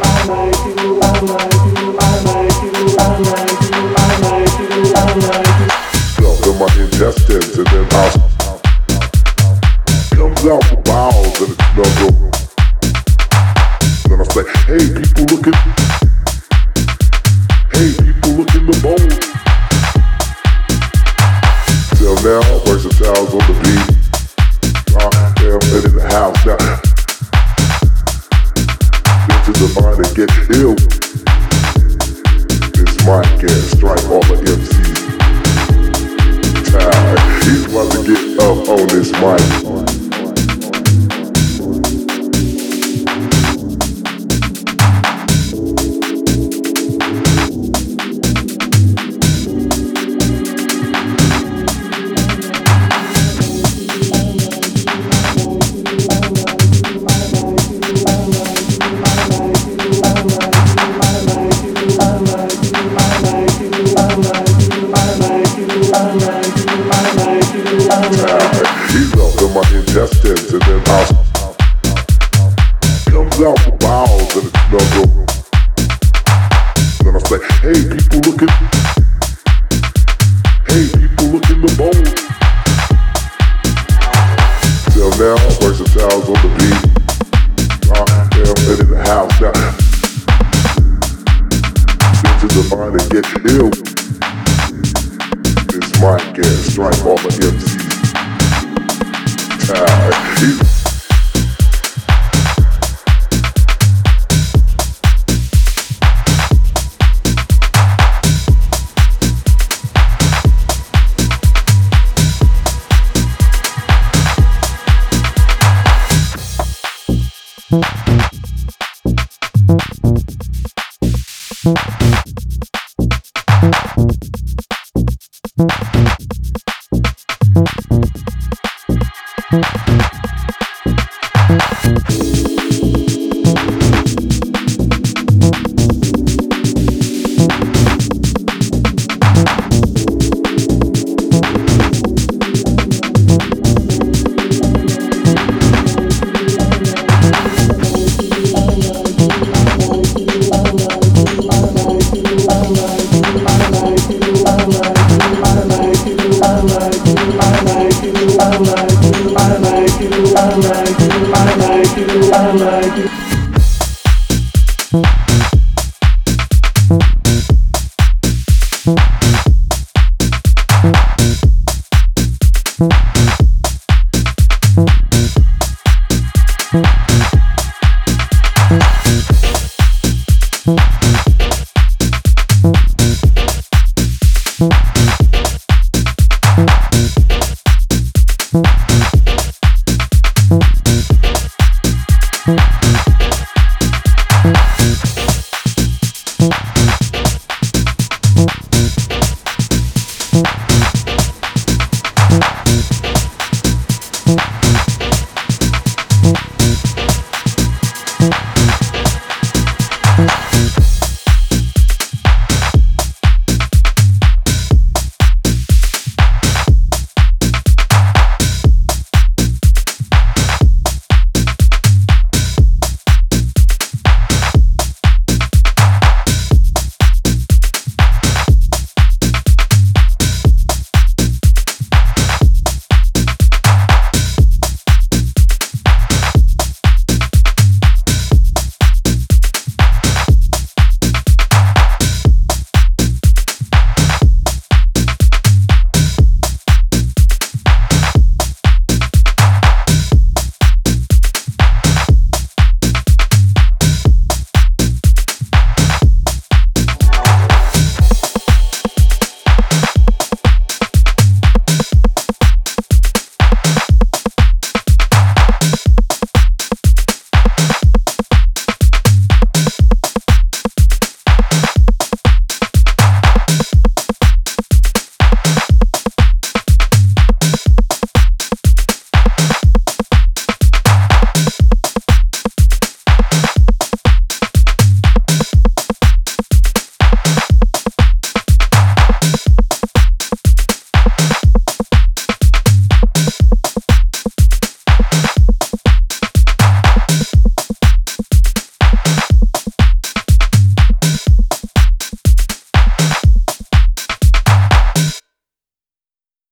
In my intestines, and then out comes out the bowels and it's snuggle. Then I say, hey people look in the bowl. Till now, versatile's on the beat. I am in the house now. Into the mind and get ill. This mic can strike all the MCs. He's about to get up on this mic. He's up in my intestines and then out comes out the bowels and it's snuggle. Then I say, hey people look in the bowl. Till now, versatile's on the beat. I am in the house now. Into the mind and get ill. This mic can strike all the MCs. I